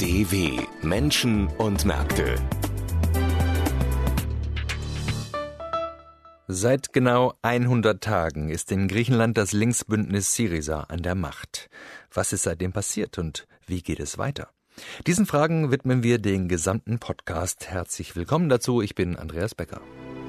DW Menschen und Märkte. Seit genau 100 Tagen ist in Griechenland das Linksbündnis Syriza an der Macht. Was ist seitdem passiert und wie geht es weiter? Diesen Fragen widmen wir den gesamten Podcast. Herzlich willkommen dazu, ich bin Andreas Becker.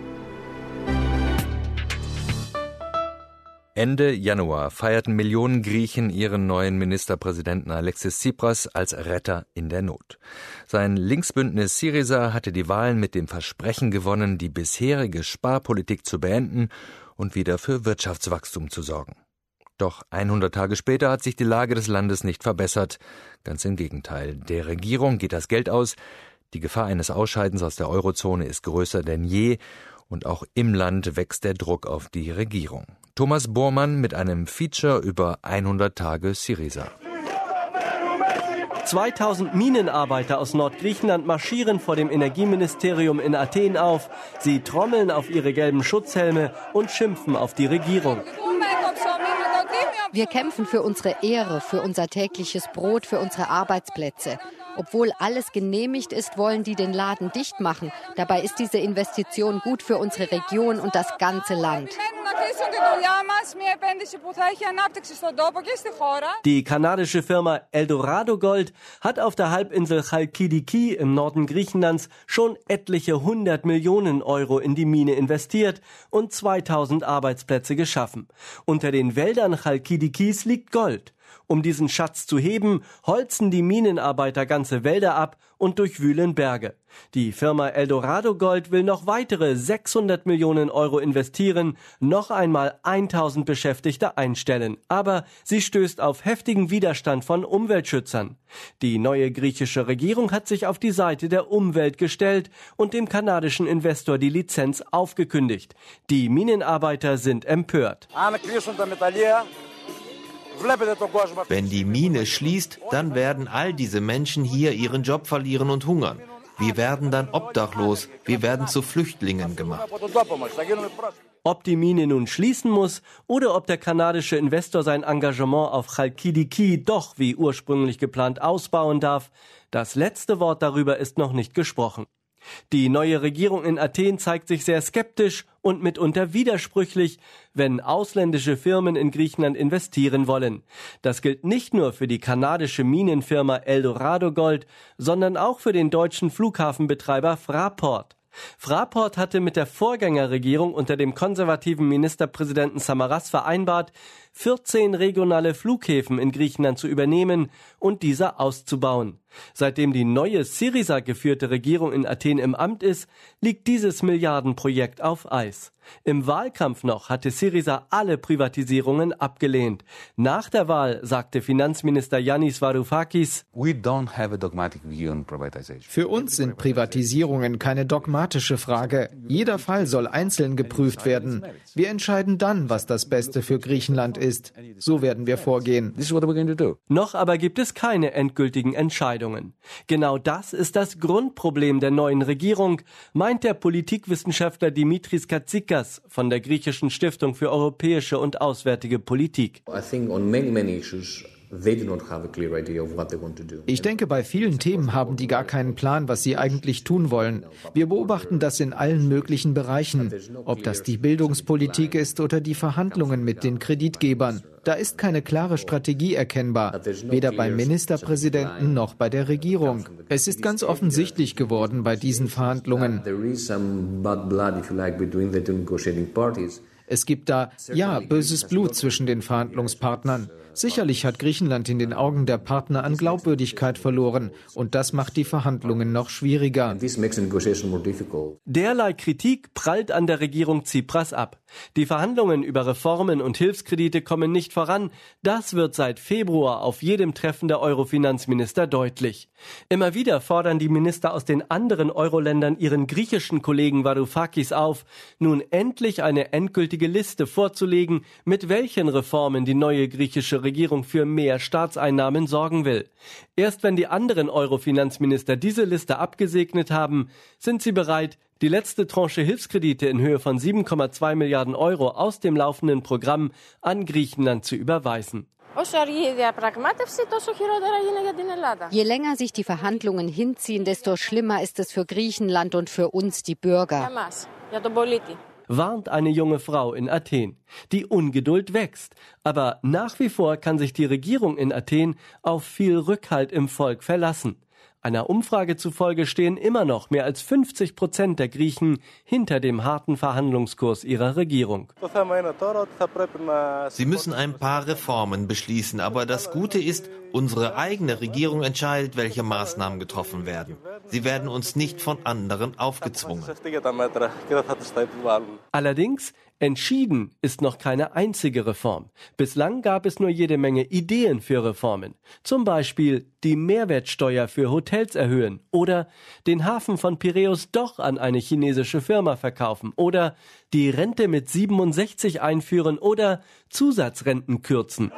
Ende Januar feierten Millionen Griechen ihren neuen Ministerpräsidenten Alexis Tsipras als Retter in der Not. Sein Linksbündnis Syriza hatte die Wahlen mit dem Versprechen gewonnen, die bisherige Sparpolitik zu beenden und wieder für Wirtschaftswachstum zu sorgen. Doch 100 Tage später hat sich die Lage des Landes nicht verbessert. Ganz im Gegenteil. Der Regierung geht das Geld aus. Die Gefahr eines Ausscheidens aus der Eurozone ist größer denn je. Und auch im Land wächst der Druck auf die Regierung. Thomas Bormann mit einem Feature über 100 Tage Syriza. 2000 Minenarbeiter aus Nordgriechenland marschieren vor dem Energieministerium in Athen auf. Sie trommeln auf ihre gelben Schutzhelme und schimpfen auf die Regierung. Wir kämpfen für unsere Ehre, für unser tägliches Brot, für unsere Arbeitsplätze. Obwohl alles genehmigt ist, wollen die den Laden dicht machen. Dabei ist diese Investition gut für unsere Region und das ganze Land. Die kanadische Firma Eldorado Gold hat auf der Halbinsel Chalkidiki im Norden Griechenlands schon etliche 100 Millionen Euro in die Mine investiert und 2000 Arbeitsplätze geschaffen. Unter den Wäldern Chalkidikis liegt Gold. Um diesen Schatz zu heben, holzen die Minenarbeiter ganze Wälder ab und durchwühlen Berge. Die Firma Eldorado Gold will noch weitere 600 Millionen Euro investieren, noch einmal 1000 Beschäftigte einstellen. Aber sie stößt auf heftigen Widerstand von Umweltschützern. Die neue griechische Regierung hat sich auf die Seite der Umwelt gestellt und dem kanadischen Investor die Lizenz aufgekündigt. Die Minenarbeiter sind empört. Wenn die Mine schließt, dann werden all diese Menschen hier ihren Job verlieren und hungern. Wir werden dann obdachlos, wir werden zu Flüchtlingen gemacht. Ob die Mine nun schließen muss oder ob der kanadische Investor sein Engagement auf Chalkidiki doch wie ursprünglich geplant ausbauen darf, das letzte Wort darüber ist noch nicht gesprochen. Die neue Regierung in Athen zeigt sich sehr skeptisch und mitunter widersprüchlich, wenn ausländische Firmen in Griechenland investieren wollen. Das gilt nicht nur für die kanadische Minenfirma Eldorado Gold, sondern auch für den deutschen Flughafenbetreiber Fraport. Fraport hatte mit der Vorgängerregierung unter dem konservativen Ministerpräsidenten Samaras vereinbart, 14 regionale Flughäfen in Griechenland zu übernehmen und diese auszubauen. Seitdem die neue Syriza geführte Regierung in Athen im Amt ist, liegt dieses Milliardenprojekt auf Eis. Im Wahlkampf noch hatte Syriza alle Privatisierungen abgelehnt. Nach der Wahl sagte Finanzminister Yannis Varoufakis: Für uns sind Privatisierungen keine dogmatische Frage. Jeder Fall soll einzeln geprüft werden. Wir entscheiden dann, was das Beste für Griechenland ist. So werden wir vorgehen. Noch aber gibt es keine endgültigen Entscheidungen. Genau das ist das Grundproblem der neuen Regierung, meint der Politikwissenschaftler Dimitris Katsikas von der griechischen Stiftung für europäische und auswärtige Politik. Ich denke, bei vielen Themen haben die gar keinen Plan, was sie eigentlich tun wollen. Wir beobachten das in allen möglichen Bereichen, ob das die Bildungspolitik ist oder die Verhandlungen mit den Kreditgebern. Da ist keine klare Strategie erkennbar, weder beim Ministerpräsidenten noch bei der Regierung. Es ist ganz offensichtlich geworden bei diesen Verhandlungen. Es gibt da, böses Blut zwischen den Verhandlungspartnern. Sicherlich hat Griechenland in den Augen der Partner an Glaubwürdigkeit verloren und das macht die Verhandlungen noch schwieriger. Derlei Kritik prallt an der Regierung Tsipras ab. Die Verhandlungen über Reformen und Hilfskredite kommen nicht voran. Das wird seit Februar auf jedem Treffen der Euro-Finanzminister deutlich. Immer wieder fordern die Minister aus den anderen Euro-Ländern ihren griechischen Kollegen Varoufakis auf, nun endlich eine endgültige Liste vorzulegen, mit welchen Reformen die neue griechische Regierung für mehr Staatseinnahmen sorgen will. Erst wenn die anderen Euro-Finanzminister diese Liste abgesegnet haben, sind sie bereit, die letzte Tranche Hilfskredite in Höhe von 7,2 Milliarden Euro aus dem laufenden Programm an Griechenland zu überweisen. Je länger sich die Verhandlungen hinziehen, desto schlimmer ist es für Griechenland und für uns, die Bürger. Warnt eine junge Frau in Athen. Die Ungeduld wächst. Aber nach wie vor kann sich die Regierung in Athen auf viel Rückhalt im Volk verlassen. Einer Umfrage zufolge stehen immer noch mehr als 50% der Griechen hinter dem harten Verhandlungskurs ihrer Regierung. Sie müssen ein paar Reformen beschließen, aber das Gute ist, unsere eigene Regierung entscheidet, welche Maßnahmen getroffen werden. Sie werden uns nicht von anderen aufgezwungen. Allerdings, entschieden ist noch keine einzige Reform. Bislang gab es nur jede Menge Ideen für Reformen. Zum Beispiel die Mehrwertsteuer für Hotels erhöhen oder den Hafen von Piräus doch an eine chinesische Firma verkaufen oder die Rente mit 67 einführen oder Zusatzrenten kürzen.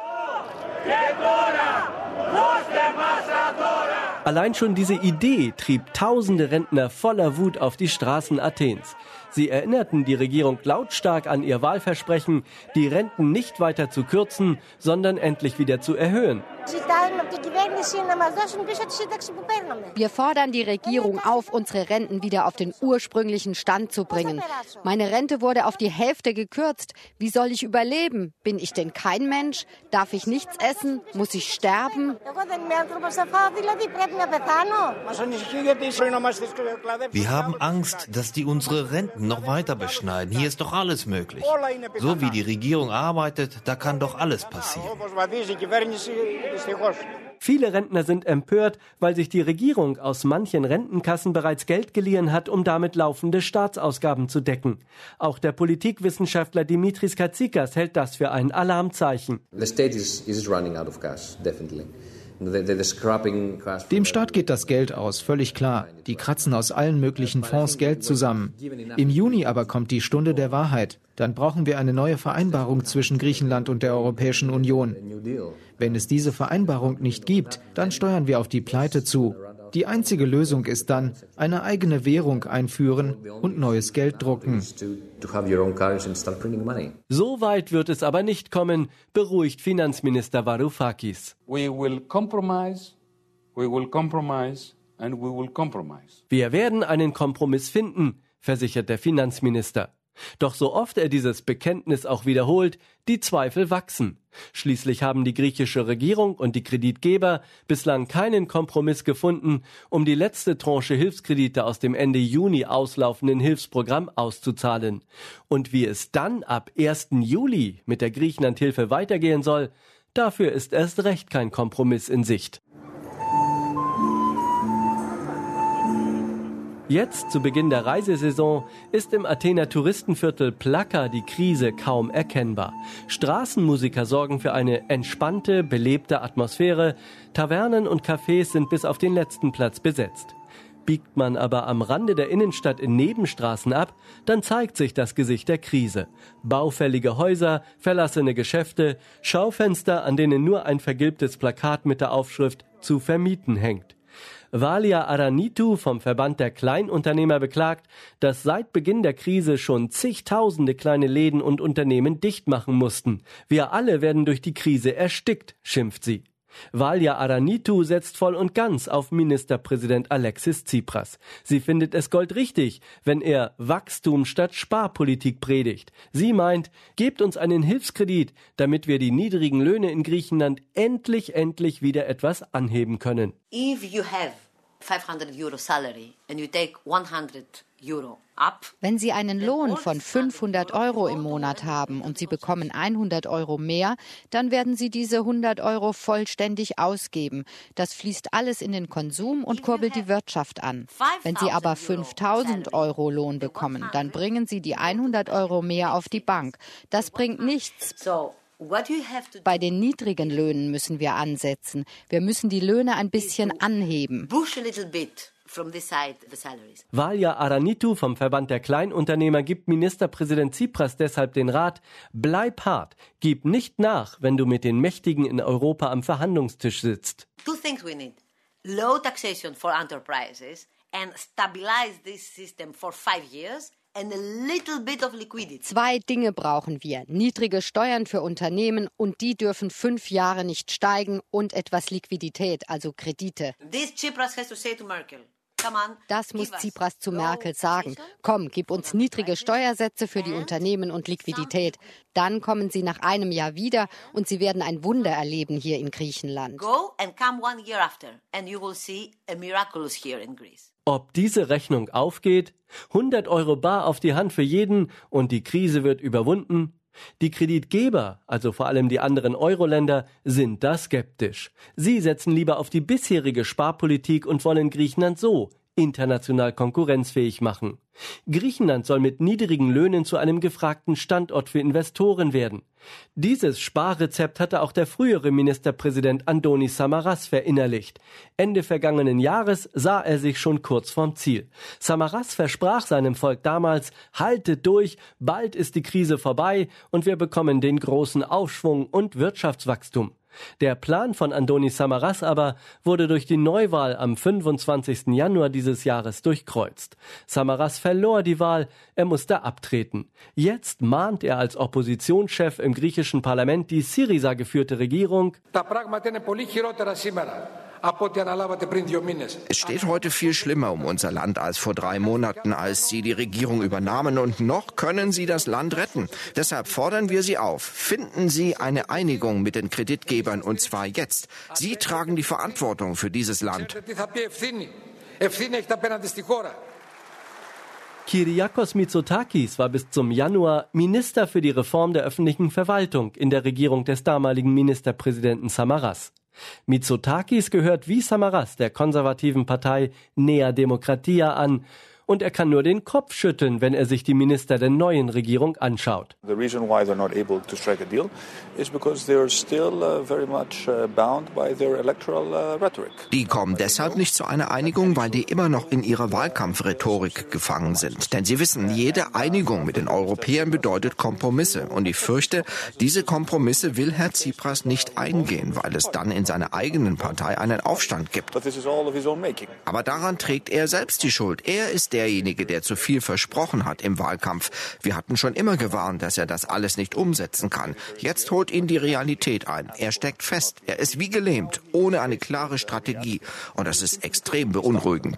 Allein schon diese Idee trieb tausende Rentner voller Wut auf die Straßen Athens. Sie erinnerten die Regierung lautstark an ihr Wahlversprechen, die Renten nicht weiter zu kürzen, sondern endlich wieder zu erhöhen. Wir fordern die Regierung auf, unsere Renten wieder auf den ursprünglichen Stand zu bringen. Meine Rente wurde auf die Hälfte gekürzt. Wie soll ich überleben? Bin ich denn kein Mensch? Darf ich nichts essen? Muss ich sterben? Wir haben Angst, dass die unsere Renten noch weiter beschneiden. Hier ist doch alles möglich. So wie die Regierung arbeitet, da kann doch alles passieren. Viele Rentner sind empört, weil sich die Regierung aus manchen Rentenkassen bereits Geld geliehen hat, um damit laufende Staatsausgaben zu decken. Auch der Politikwissenschaftler Dimitris Katsikas hält das für ein Alarmzeichen. The state is running out of cash, definitely. Dem Staat geht das Geld aus, völlig klar. Die kratzen aus allen möglichen Fonds Geld zusammen. Im Juni aber kommt die Stunde der Wahrheit. Dann brauchen wir eine neue Vereinbarung zwischen Griechenland und der Europäischen Union. Wenn es diese Vereinbarung nicht gibt, dann steuern wir auf die Pleite zu. Die einzige Lösung ist dann, eine eigene Währung einführen und neues Geld drucken. So weit wird es aber nicht kommen, beruhigt Finanzminister Varoufakis. Wir werden einen Kompromiss finden, versichert der Finanzminister. Doch so oft er dieses Bekenntnis auch wiederholt, die Zweifel wachsen. Schließlich haben die griechische Regierung und die Kreditgeber bislang keinen Kompromiss gefunden, um die letzte Tranche Hilfskredite aus dem Ende Juni auslaufenden Hilfsprogramm auszuzahlen. Und wie es dann ab 1. Juli mit der Griechenlandhilfe weitergehen soll, dafür ist erst recht kein Kompromiss in Sicht. Jetzt, zu Beginn der Reisesaison, ist im Athener Touristenviertel Plaka die Krise kaum erkennbar. Straßenmusiker sorgen für eine entspannte, belebte Atmosphäre. Tavernen und Cafés sind bis auf den letzten Platz besetzt. Biegt man aber am Rande der Innenstadt in Nebenstraßen ab, dann zeigt sich das Gesicht der Krise. Baufällige Häuser, verlassene Geschäfte, Schaufenster, an denen nur ein vergilbtes Plakat mit der Aufschrift »Zu vermieten« hängt. Valia Aranitu vom Verband der Kleinunternehmer beklagt, dass seit Beginn der Krise schon zigtausende kleine Läden und Unternehmen dicht machen mussten. Wir alle werden durch die Krise erstickt, schimpft sie. Valia Aranitu setzt voll und ganz auf Ministerpräsident Alexis Tsipras. Sie findet es goldrichtig, wenn er Wachstum statt Sparpolitik predigt. Sie meint, gebt uns einen Hilfskredit, damit wir die niedrigen Löhne in Griechenland endlich wieder etwas anheben können. If you have 500 Euro salary and you take 100 Euro up. Wenn Sie einen Lohn von 500 Euro im Monat haben und Sie bekommen 100 Euro mehr, dann werden Sie diese 100 Euro vollständig ausgeben. Das fließt alles in den Konsum und kurbelt die Wirtschaft an. Wenn Sie aber 5.000 Euro Lohn bekommen, dann bringen Sie die 100 Euro mehr auf die Bank. Das bringt nichts. Bei den niedrigen Löhnen müssen wir ansetzen. Wir müssen die Löhne ein bisschen anheben. Valia Aranitu vom Verband der Kleinunternehmer gibt Ministerpräsident Tsipras deshalb den Rat, bleib hart, gib nicht nach, wenn du mit den Mächtigen in Europa am Verhandlungstisch sitzt. Two things we need. Low taxation for enterprises and stabilize this system for 5 years. 2 Dinge brauchen wir. Niedrige Steuern für Unternehmen und die dürfen 5 Jahre nicht steigen und etwas Liquidität, also Kredite. Das muss Tsipras zu Merkel sagen. Komm, gib uns niedrige Steuersätze für die Unternehmen und Liquidität. Dann kommen sie nach einem Jahr wieder und sie werden ein Wunder erleben hier in Griechenland. Ob diese Rechnung aufgeht? 100 Euro bar auf die Hand für jeden und die Krise wird überwunden? Die Kreditgeber, also vor allem die anderen Euro-Länder, sind da skeptisch. Sie setzen lieber auf die bisherige Sparpolitik und wollen Griechenland so international konkurrenzfähig machen. Griechenland soll mit niedrigen Löhnen zu einem gefragten Standort für Investoren werden. Dieses Sparrezept hatte auch der frühere Ministerpräsident Antonis Samaras verinnerlicht. Ende vergangenen Jahres sah er sich schon kurz vorm Ziel. Samaras versprach seinem Volk damals: Haltet durch, bald ist die Krise vorbei und wir bekommen den großen Aufschwung und Wirtschaftswachstum. Der Plan von Antonis Samaras aber wurde durch die Neuwahl am 25. Januar dieses Jahres durchkreuzt. Samaras verlor die Wahl, er musste abtreten. Jetzt mahnt er als Oppositionschef im griechischen Parlament die Syriza geführte Regierung. Es steht heute viel schlimmer um unser Land als vor 3 Monaten, als Sie die Regierung übernahmen, und noch können Sie das Land retten. Deshalb fordern wir Sie auf, finden Sie eine Einigung mit den Kreditgebern, und zwar jetzt. Sie tragen die Verantwortung für dieses Land. Kyriakos Mitsotakis war bis zum Januar Minister für die Reform der öffentlichen Verwaltung in der Regierung des damaligen Ministerpräsidenten Samaras. Mitsotakis gehört wie Samaras der konservativen Partei Nea Demokratia an. Und er kann nur den Kopf schütteln, wenn er sich die Minister der neuen Regierung anschaut. The reason why they're not able to strike a deal is because they're still very much bound by their electoral rhetoric. Die kommen deshalb nicht zu einer Einigung, weil die immer noch in ihrer Wahlkampfrhetorik gefangen sind. Denn sie wissen, jede Einigung mit den Europäern bedeutet Kompromisse. Und ich fürchte, diese Kompromisse will Herr Tsipras nicht eingehen, weil es dann in seiner eigenen Partei einen Aufstand gibt. But this is all of his own making. Aber daran trägt er selbst die Schuld. Er ist derjenige, der zu viel versprochen hat im Wahlkampf. Wir hatten schon immer gewarnt, dass er das alles nicht umsetzen kann. Jetzt holt ihn die Realität ein. Er steckt fest. Er ist wie gelähmt, ohne eine klare Strategie. Und das ist extrem beunruhigend.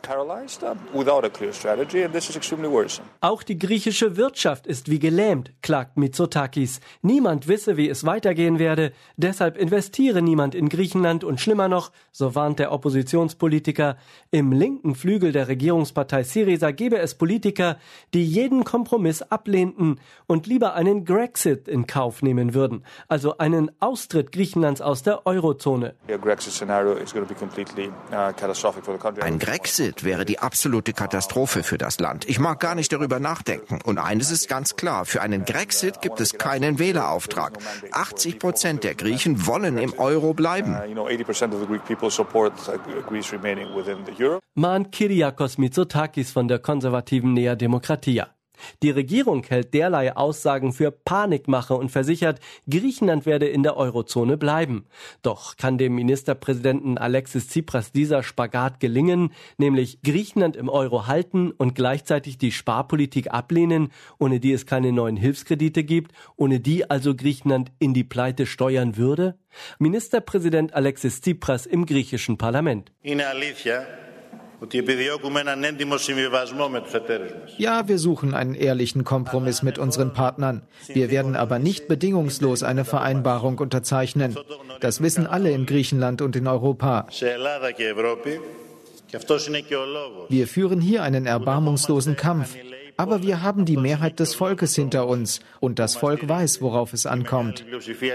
Auch die griechische Wirtschaft ist wie gelähmt, klagt Mitsotakis. Niemand wisse, wie es weitergehen werde. Deshalb investiere niemand in Griechenland. Und schlimmer noch, so warnt der Oppositionspolitiker, im linken Flügel der Regierungspartei Syriza gebe es Politiker, die jeden Kompromiss ablehnten und lieber einen Grexit in Kauf nehmen würden, also einen Austritt Griechenlands aus der Eurozone. Ein Grexit wäre die absolute Katastrophe für das Land. Ich mag gar nicht darüber nachdenken. Und eines ist ganz klar, für einen Grexit gibt es keinen Wählerauftrag. 80% der Griechen wollen im Euro bleiben. Mahnt Kyriakos Mitsotakis von der konservativen Nea Demokratia. Die Regierung hält derlei Aussagen für Panikmache und versichert, Griechenland werde in der Eurozone bleiben. Doch kann dem Ministerpräsidenten Alexis Tsipras dieser Spagat gelingen, nämlich Griechenland im Euro halten und gleichzeitig die Sparpolitik ablehnen, ohne die es keine neuen Hilfskredite gibt, ohne die also Griechenland in die Pleite steuern würde? Ministerpräsident Alexis Tsipras im griechischen Parlament. Ja, wir suchen einen ehrlichen Kompromiss mit unseren Partnern. Wir werden aber nicht bedingungslos eine Vereinbarung unterzeichnen. Das wissen alle in Griechenland und in Europa. Wir führen hier einen erbarmungslosen Kampf. Aber wir haben die Mehrheit des Volkes hinter uns. Und das Volk weiß, worauf es ankommt.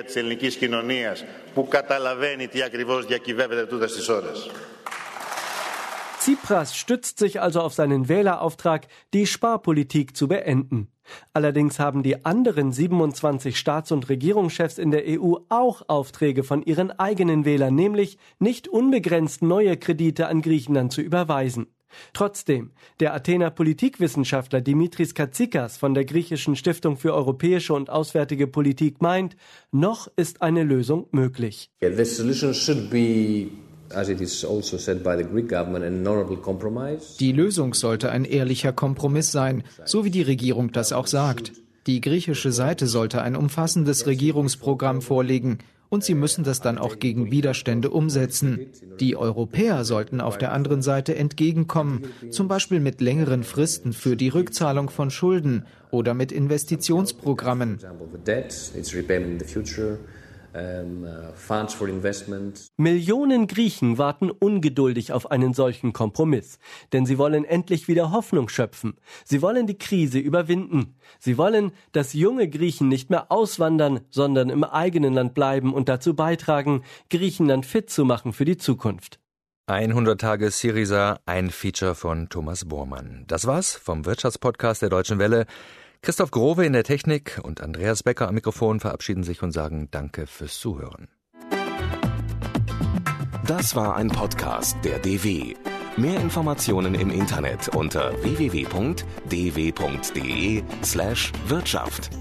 Tsipras stützt sich also auf seinen Wählerauftrag, die Sparpolitik zu beenden. Allerdings haben die anderen 27 Staats- und Regierungschefs in der EU auch Aufträge von ihren eigenen Wählern, nämlich nicht unbegrenzt neue Kredite an Griechenland zu überweisen. Trotzdem, der Athener Politikwissenschaftler Dimitris Katsikas von der griechischen Stiftung für europäische und auswärtige Politik meint, noch ist eine Lösung möglich. The solution should be Die Lösung sollte ein ehrlicher Kompromiss sein, so wie die Regierung das auch sagt. Die griechische Seite sollte ein umfassendes Regierungsprogramm vorlegen und sie müssen das dann auch gegen Widerstände umsetzen. Die Europäer sollten auf der anderen Seite entgegenkommen, zum Beispiel mit längeren Fristen für die Rückzahlung von Schulden oder mit Investitionsprogrammen. Millionen Griechen warten ungeduldig auf einen solchen Kompromiss, denn sie wollen endlich wieder Hoffnung schöpfen. Sie wollen die Krise überwinden. Sie wollen, dass junge Griechen nicht mehr auswandern, sondern im eigenen Land bleiben und dazu beitragen, Griechenland fit zu machen für die Zukunft. 100 Tage Syriza, ein Feature von Thomas Bormann. Das war's vom Wirtschaftspodcast der Deutschen Welle. Christoph Growe in der Technik und Andreas Becker am Mikrofon verabschieden sich und sagen Danke fürs Zuhören. Das war ein Podcast der DW. Mehr Informationen im Internet unter www.dw.de/Wirtschaft.